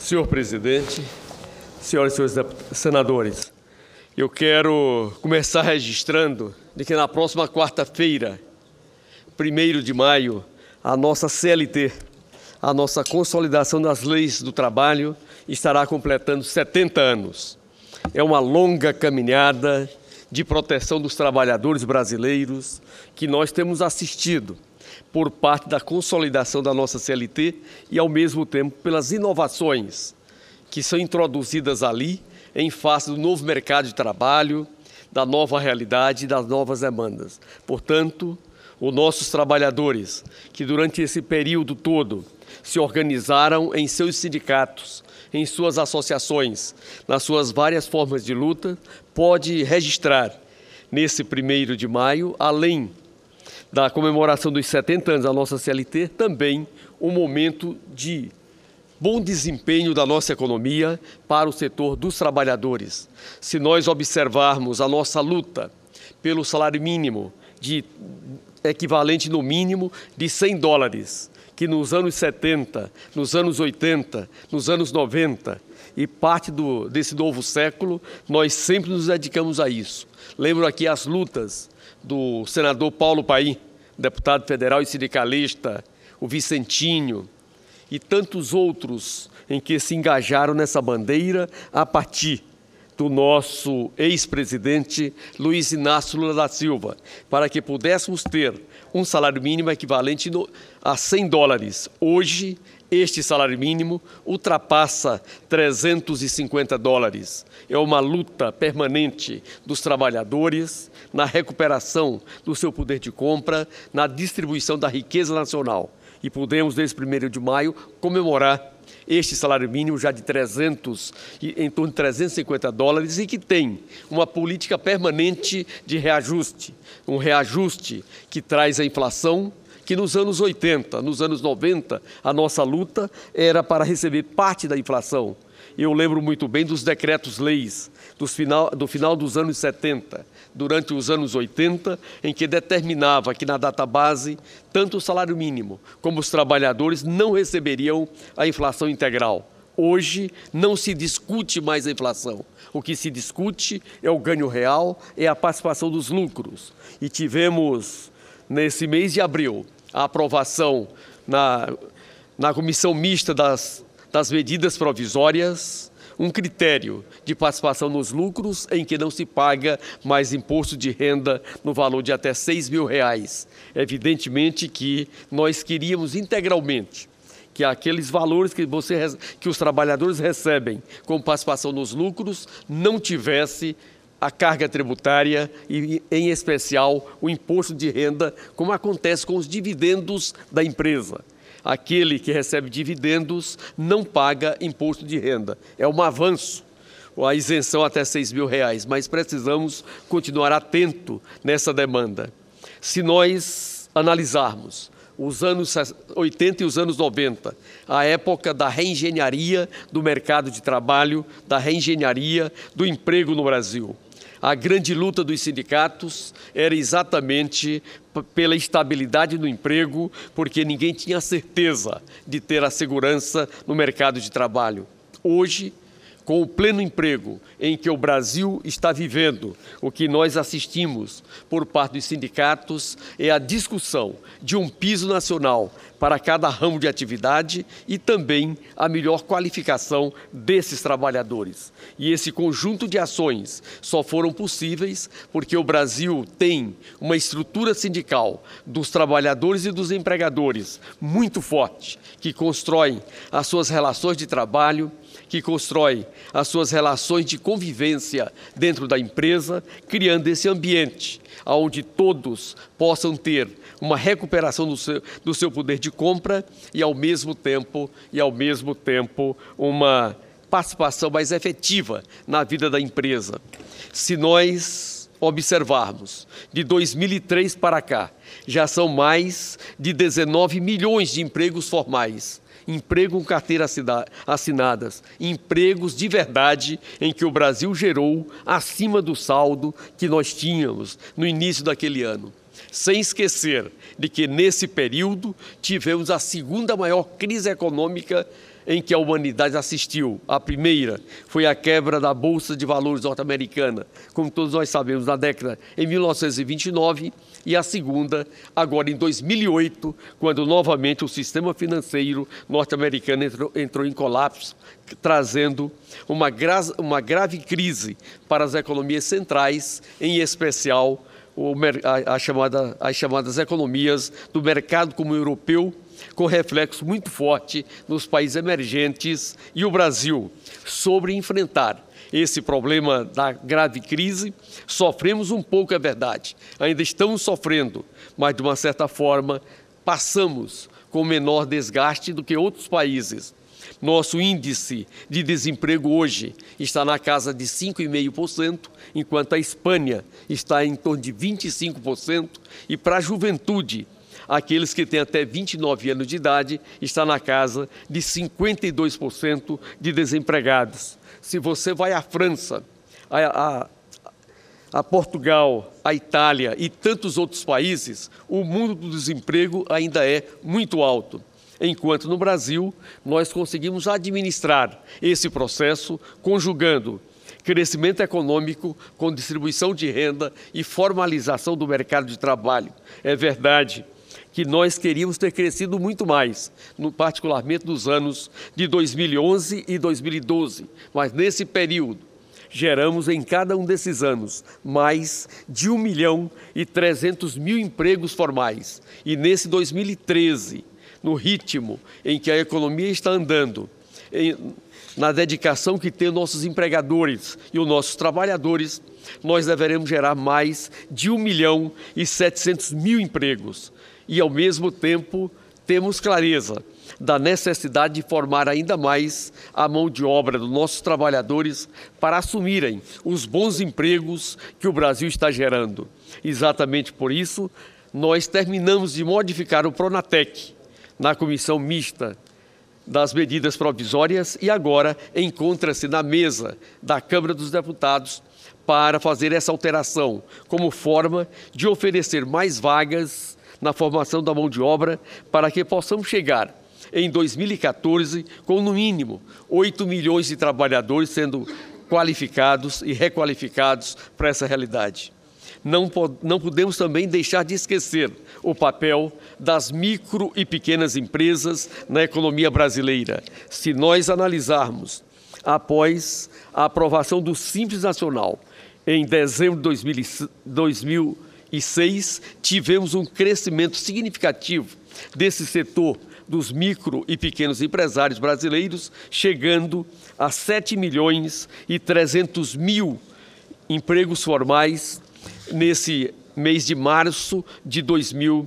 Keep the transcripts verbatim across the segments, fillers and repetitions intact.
Senhor presidente, senhoras e senhores senadores, eu quero começar registrando de que na próxima quarta-feira, primeiro de maio, a nossa C L T, a nossa Consolidação das Leis do Trabalho, estará completando setenta anos. É uma longa caminhada de proteção dos trabalhadores brasileiros que nós temos assistido por parte da consolidação da nossa C L T e, ao mesmo tempo, pelas inovações que são introduzidas ali em face do novo mercado de trabalho, da nova realidade e das novas demandas. Portanto, os nossos trabalhadores, que durante esse período todo se organizaram em seus sindicatos, em suas associações, nas suas várias formas de luta, pode registrar nesse primeiro de maio, além da comemoração dos setenta anos da nossa C L T, também um momento de bom desempenho da nossa economia para o setor dos trabalhadores. Se nós observarmos a nossa luta pelo salário mínimo, de equivalente no mínimo de cem dólares, que nos anos setenta, nos anos oitenta, nos anos noventa e parte do, desse novo século, nós sempre nos dedicamos a isso. Lembro aqui as lutas do senador Paulo Paim, deputado federal e sindicalista, o Vicentinho e tantos outros em que se engajaram nessa bandeira a partir do nosso ex-presidente Luiz Inácio Lula da Silva, para que pudéssemos ter um salário mínimo equivalente a cem dólares. Hoje, este salário mínimo ultrapassa trezentos e cinquenta dólares. É uma luta permanente dos trabalhadores na recuperação do seu poder de compra, na distribuição da riqueza nacional. E podemos, desde primeiro de maio, comemorar este salário mínimo já de trezentos, em torno de trezentos e cinquenta dólares e que tem uma política permanente de reajuste, um reajuste que traz a inflação, que nos anos oitenta, nos anos noventa, a nossa luta era para receber parte da inflação. Eu lembro muito bem dos decretos-leis do final, do final dos anos setenta, durante os anos oitenta, em que determinava que na database, tanto o salário mínimo como os trabalhadores não receberiam a inflação integral. Hoje não se discute mais a inflação. O que se discute é o ganho real, é a participação dos lucros. E tivemos, nesse mês de abril, a aprovação na, na comissão mista das, das medidas provisórias, um critério de participação nos lucros em que não se paga mais imposto de renda no valor de até seis mil reais. Evidentemente que nós queríamos integralmente que aqueles valores que, você, que os trabalhadores recebem como participação nos lucros não tivesse a carga tributária e, em especial, o imposto de renda, como acontece com os dividendos da empresa. Aquele que recebe dividendos não paga imposto de renda. É um avanço, a isenção até seis mil reais, mas precisamos continuar atento nessa demanda. Se nós analisarmos os anos oitenta e os anos noventa, a época da reengenharia do mercado de trabalho, da reengenharia do emprego no Brasil, a grande luta dos sindicatos era exatamente pela estabilidade do emprego, porque ninguém tinha certeza de ter a segurança no mercado de trabalho. Hoje, com o pleno emprego em que o Brasil está vivendo, o que nós assistimos por parte dos sindicatos é a discussão de um piso nacional para cada ramo de atividade e também a melhor qualificação desses trabalhadores. E esse conjunto de ações só foram possíveis porque o Brasil tem uma estrutura sindical dos trabalhadores e dos empregadores muito forte, que constrói as suas relações de trabalho, que constrói as suas relações de convivência dentro da empresa, criando esse ambiente onde todos possam ter uma recuperação do seu, do seu poder de compra e, ao mesmo tempo, e, ao mesmo tempo, uma participação mais efetiva na vida da empresa. Se nós observarmos, de dois mil e três para cá, já são mais de dezenove milhões de empregos formais, emprego com carteira assinadas, empregos de verdade em que o Brasil gerou acima do saldo que nós tínhamos no início daquele ano. Sem esquecer de que nesse período tivemos a segunda maior crise econômica em que a humanidade assistiu. A primeira foi a quebra da Bolsa de Valores norte-americana, como todos nós sabemos, na década em mil novecentos e vinte e nove, e a segunda, agora em dois mil e oito, quando novamente o sistema financeiro norte-americano entrou, entrou em colapso, trazendo uma, gra uma grave crise para as economias centrais, em especial o, a, a chamada, as chamadas economias do mercado comum europeu, com reflexo muito forte nos países emergentes e o Brasil. Sobre enfrentar esse problema da grave crise, sofremos um pouco, é verdade. Ainda estamos sofrendo, mas de uma certa forma passamos com menor desgaste do que outros países. Nosso índice de desemprego hoje está na casa de cinco vírgula cinco por cento, enquanto a Espanha está em torno de vinte e cinco por cento, e para a juventude, aqueles que têm até vinte e nove anos de idade, está na casa de cinquenta e dois por cento de desempregados. Se você vai à França, a, a, a Portugal, a Itália e tantos outros países, o mundo do desemprego ainda é muito alto. Enquanto no Brasil, nós conseguimos administrar esse processo, conjugando crescimento econômico com distribuição de renda e formalização do mercado de trabalho. É verdade que nós queríamos ter crescido muito mais, no, particularmente nos anos de dois mil e onze e dois mil e doze, mas nesse período geramos em cada um desses anos mais de um milhão e trezentos mil empregos formais. E nesse dois mil e treze, no ritmo em que a economia está andando, em, na dedicação que tem nossos empregadores e os nossos trabalhadores, nós deveremos gerar mais de um milhão e setecentos mil empregos. E, ao mesmo tempo, temos clareza da necessidade de formar ainda mais a mão de obra dos nossos trabalhadores para assumirem os bons empregos que o Brasil está gerando. Exatamente por isso, nós terminamos de modificar o Pronatec na comissão mista das medidas provisórias e agora encontra-se na mesa da Câmara dos Deputados para fazer essa alteração como forma de oferecer mais vagas na formação da mão de obra para que possamos chegar em dois mil e quatorze com no mínimo oito milhões de trabalhadores sendo qualificados e requalificados para essa realidade. Não, não podemos também deixar de esquecer o papel das micro e pequenas empresas na economia brasileira. Se nós analisarmos, após a aprovação do Simples Nacional, em dezembro de dois mil e seis, tivemos um crescimento significativo desse setor dos micro e pequenos empresários brasileiros, chegando a sete milhões e trezentos mil empregos formais nesse mês de março de dois mil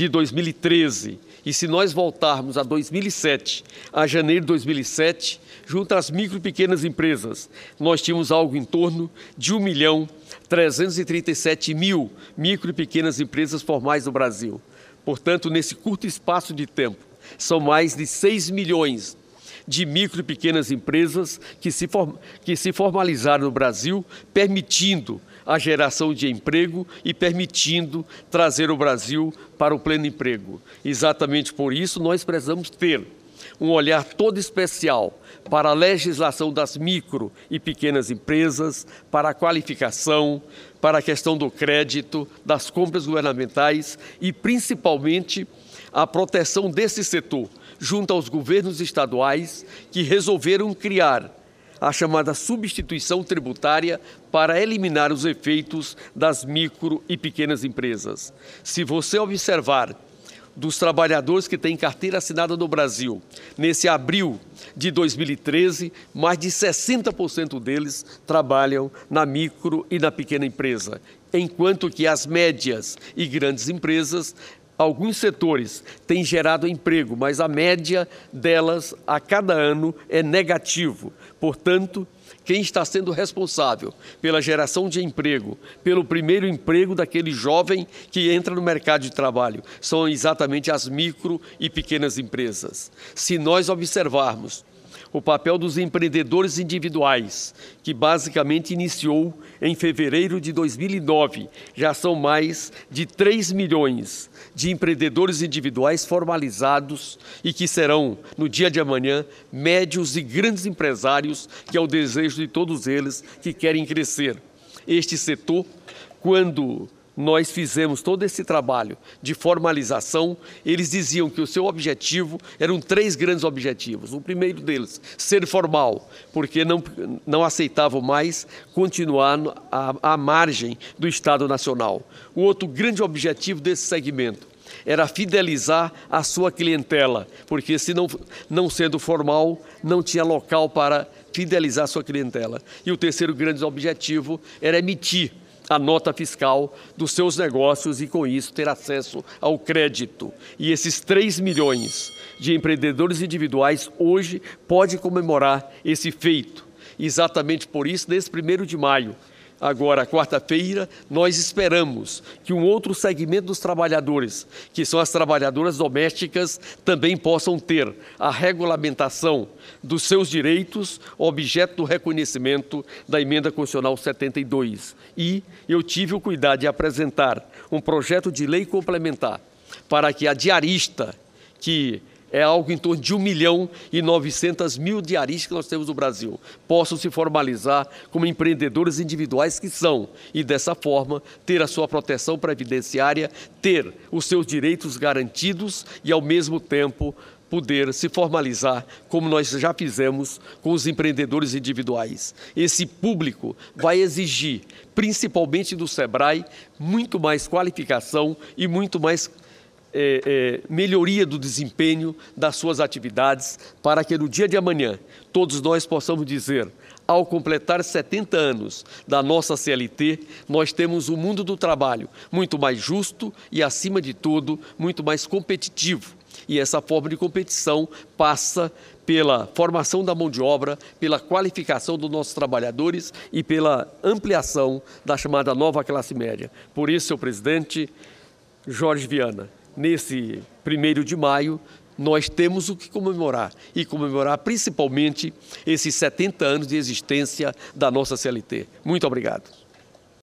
e treze. E se nós voltarmos a dois mil e sete, a janeiro de dois mil e sete, junto às micro e pequenas empresas, nós tínhamos algo em torno de um milhão trezentos e trinta e sete mil micro e pequenas empresas formais no Brasil. Portanto, nesse curto espaço de tempo, são mais de seis milhões de micro e pequenas empresas que se, form que se formalizaram no Brasil, permitindo a geração de emprego e permitindo trazer o Brasil para o pleno emprego. Exatamente por isso, nós precisamos ter um olhar todo especial para a legislação das micro e pequenas empresas, para a qualificação, para a questão do crédito, das compras governamentais e, principalmente, a proteção desse setor, junto aos governos estaduais que resolveram criar a chamada substituição tributária para eliminar os efeitos das micro e pequenas empresas. Se você observar dos trabalhadores que têm carteira assinada no Brasil, nesse abril de dois mil e treze, mais de sessenta por cento deles trabalham na micro e na pequena empresa, enquanto que as médias e grandes empresas, alguns setores têm gerado emprego, mas a média delas a cada ano é negativo. Portanto, quem está sendo responsável pela geração de emprego, pelo primeiro emprego daquele jovem que entra no mercado de trabalho, são exatamente as micro e pequenas empresas. Se nós observarmos o papel dos empreendedores individuais, que basicamente iniciou em fevereiro de dois mil e nove. Já são mais de três milhões de empreendedores individuais formalizados e que serão, no dia de amanhã, médios e grandes empresários, que é o desejo de todos eles que querem crescer. Este setor, quando nós fizemos todo esse trabalho de formalização, eles diziam que o seu objetivo eram três grandes objetivos. O primeiro deles, ser formal, porque não, não aceitavam mais continuar à, à margem do Estado Nacional. O outro grande objetivo desse segmento era fidelizar a sua clientela, porque se não, não sendo formal, não tinha local para fidelizar a sua clientela. E o terceiro grande objetivo era emitir a nota fiscal dos seus negócios e, com isso, ter acesso ao crédito. E esses três milhões de empreendedores individuais hoje podem comemorar esse feito. Exatamente por isso, nesse primeiro de maio, agora, quarta-feira, nós esperamos que um outro segmento dos trabalhadores, que são as trabalhadoras domésticas, também possam ter a regulamentação dos seus direitos, objeto do reconhecimento da Emenda Constitucional setenta e dois. E eu tive o cuidado de apresentar um projeto de lei complementar para que a diarista, que é algo em torno de um milhão e novecentos mil diaristas que nós temos no Brasil, possam se formalizar como empreendedores individuais que são, e dessa forma ter a sua proteção previdenciária, ter os seus direitos garantidos e, ao mesmo tempo, poder se formalizar como nós já fizemos com os empreendedores individuais. Esse público vai exigir, principalmente do SEBRAE, muito mais qualificação e muito mais É, é, melhoria do desempenho das suas atividades, para que no dia de amanhã todos nós possamos dizer, ao completar setenta anos da nossa C L T, nós temos um mundo do trabalho muito mais justo e, acima de tudo, muito mais competitivo. E essa forma de competição passa pela formação da mão de obra, pela qualificação dos nossos trabalhadores e pela ampliação da chamada nova classe média. Por isso, senhor presidente, Jorge Viana, nesse primeiro de maio, nós temos o que comemorar, e comemorar principalmente esses setenta anos de existência da nossa C L T. Muito obrigado.